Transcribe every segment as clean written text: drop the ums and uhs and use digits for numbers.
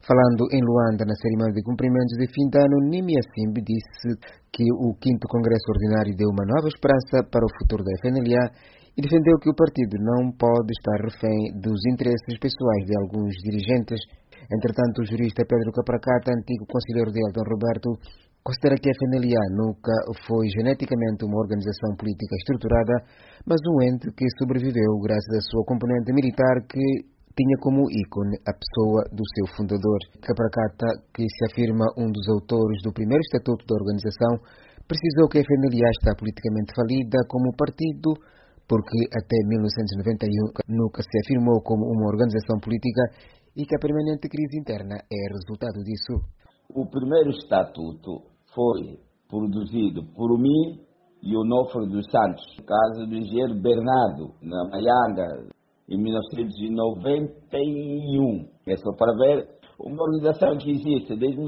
Falando em Luanda, na cerimônia de cumprimentos de fim de ano, Nimia Simbe disse que o 5º Congresso Ordinário deu uma nova esperança para o futuro da FNLA e defendeu que o partido não pode estar refém dos interesses pessoais de alguns dirigentes. Entretanto, o jurista Pedro Capracata, antigo conselheiro de Eldon Roberto, considera que a FNLA nunca foi geneticamente uma organização política estruturada, mas um ente que sobreviveu graças à sua componente militar que tinha como ícone a pessoa do seu fundador. Capracata, que se afirma um dos autores do primeiro estatuto da organização, precisou que a FNLA está politicamente falida como partido, porque até 1991 nunca se afirmou como uma organização política e que a permanente crise interna é resultado disso. O primeiro estatuto foi produzido por mim e o Onofre dos Santos, no caso do engenheiro Bernardo, na Maianga, em 1991. É só para ver uma organização que existe desde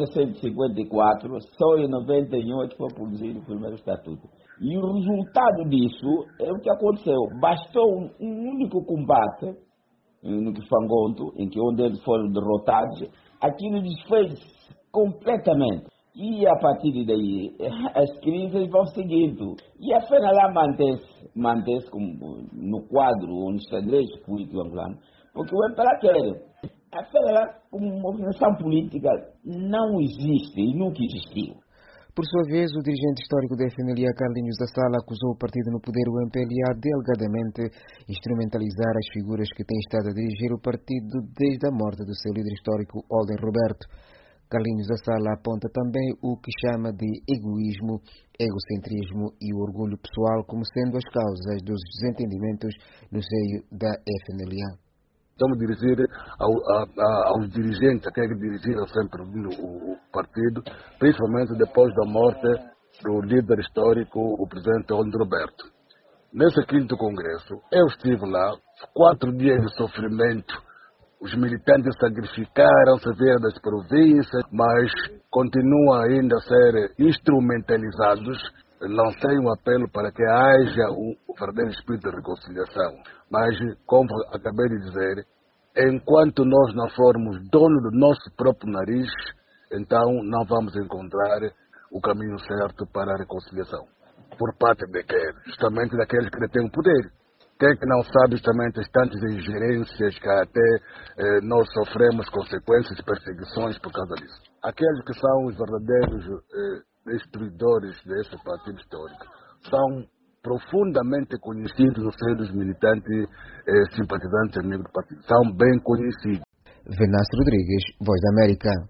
1954, só em 91 é que foi produzido o primeiro estatuto. E o resultado disso é o que aconteceu. Bastou um único combate no Kifangonto, em que onde eles foram derrotados, aquilo desfez completamente. E a partir daí, as crises vão seguindo. E a FNLA mantém-se como no quadro ou no xadrez político angolano, porque o MPLA quer. A FNLA, como uma organização política, não existe e nunca existiu. Por sua vez, o dirigente histórico da FNLA, Carlinhos da Sala, acusou o partido no poder, o MPLA, de alegadamente instrumentalizar as figuras que têm estado a dirigir o partido desde a morte do seu líder histórico, Eldon Roberto. Carlinhos da Sala aponta também o que chama de egoísmo, egocentrismo e o orgulho pessoal como sendo as causas dos desentendimentos no seio da FNLA. Estamos a dirigir aos dirigentes que dirigiram sempre o partido, principalmente depois da morte do líder histórico, o presidente Eldon Roberto. Nesse 5º Congresso, eu estive lá, 4 dias de sofrimento. Os militantes sacrificaram-se via das províncias, mas continuam ainda a ser instrumentalizados. Lancei um apelo para que haja um verdadeiro espírito de reconciliação. Mas, como acabei de dizer, enquanto nós não formos donos do nosso próprio nariz, então não vamos encontrar o caminho certo para a reconciliação. Por parte de quem? Justamente daqueles que detêm o poder. Quem que não sabe justamente as tantas ingerências que até nós sofremos consequências e perseguições por causa disso. Aqueles que são os verdadeiros destruidores desse partido histórico são profundamente conhecidos no seio dos militantes simpatizantes amigos do partido. São bem conhecidos. Venâncio Rodrigues, Voz da América.